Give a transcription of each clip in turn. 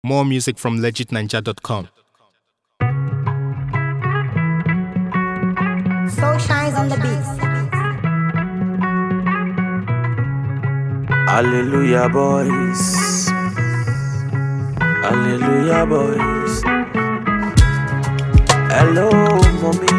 More music from legitninja.com. Soul shines on the beats. Hallelujah, boys. Hallelujah, boys. Hello, mommy.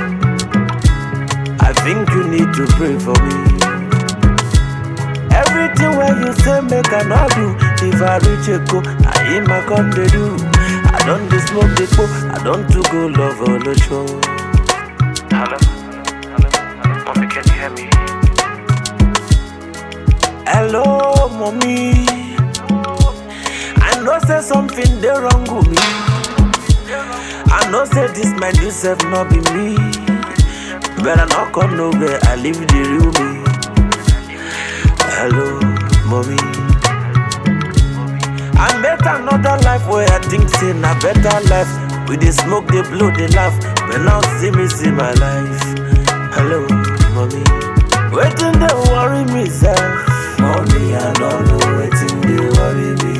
I think you need to pray for me. Everything where you say make I not do. If I reach a go, I in my come they do. I don't dey smoke the po, I don't to go love all the show. Hello, mommy, can you hear me? Hello, mommy. I know say something they wrong with me. I know say this man yourself not be me. But I not come nowhere, I live the real me. Hello, mommy. I met another life where I think say na better life. With the smoke, they blow, they laugh. But now see me, see my life. Hello, mommy. Waiting they worry me, sir. Mommy, I don't know waiting they worry me.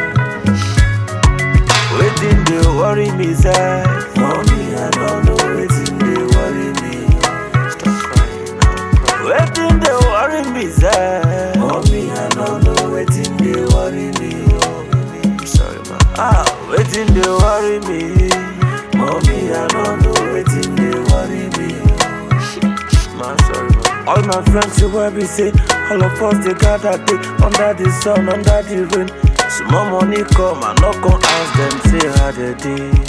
Waiting they worry me, sir. Mommy, I don't know waiting they worry me. Stop crying now. Waiting they worry me, sir. Mommy, I don't know waiting they worry me. I'm sorry, ma. Waiting they worry me. Mommy, I don't know waiting they worry me. Man, sorry, ma. All my friends you will be say, all of us they gather day under the sun, under the rain. Small money come and not come ask them say how they did.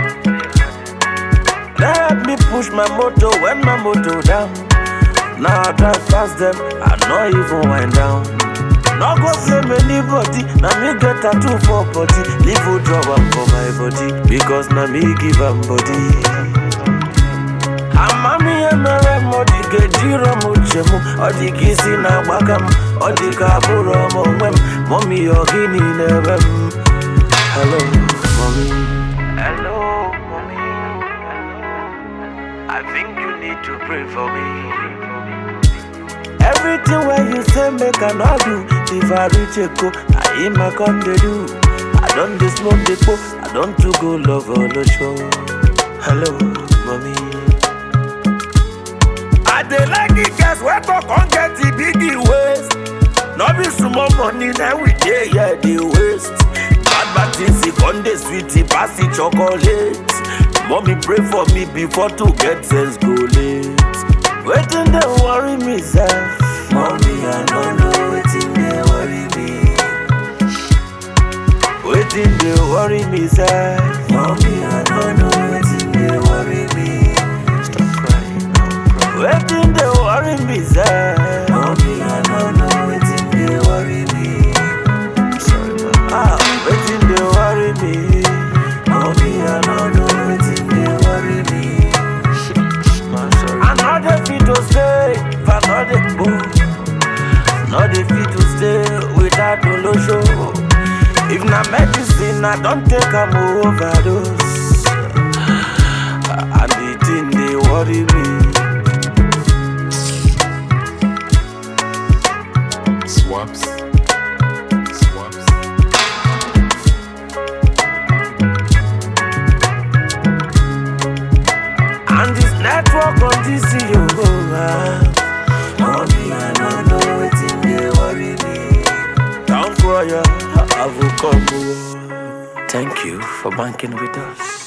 They help me push my motor when my motor down. Now I drive past them, I not even wind down. Not go blame anybody, now me get tattoo for body. Leave a drop for my body, because now me give them body. Amami emere modi gejiro muchemu. Odi kisi na wakam, odi kaburo mwem. Mommy yogini nevem. Hello, mommy. Hello, mommy. I think you need to pray for me. Everything where you say make I not do. If I reach a go, I in my come they do. I don't dey smoke the po, I don't to go love all the show. Hello, mommy. I dey like the girls where talk on get the biggie waist. No be small money now we dey yeah the waste. Bad things it on the sweetie pass the chocolate. Mommy pray for me before to get sense go late. Waiting they worry me self. Mommy I don't know waiting they worry me. Waiting they worry me self. Mommy I don't know waiting they worry me. Stop crying now. Waiting they worry me self. Mommy I don't know waiting they worry me. Sorry man. Waiting they worry me. Mommy I don't know waiting they worry me. Man sorry. Another fit to stay, another boom. Not the fit to stay without no show. If not medicine, I don't take a overdose. And the thing they worry me. Swaps. And this network on this you go. Mommy, I don't know waiting they worry me. Don't cry, I will come. Thank you for banking with us.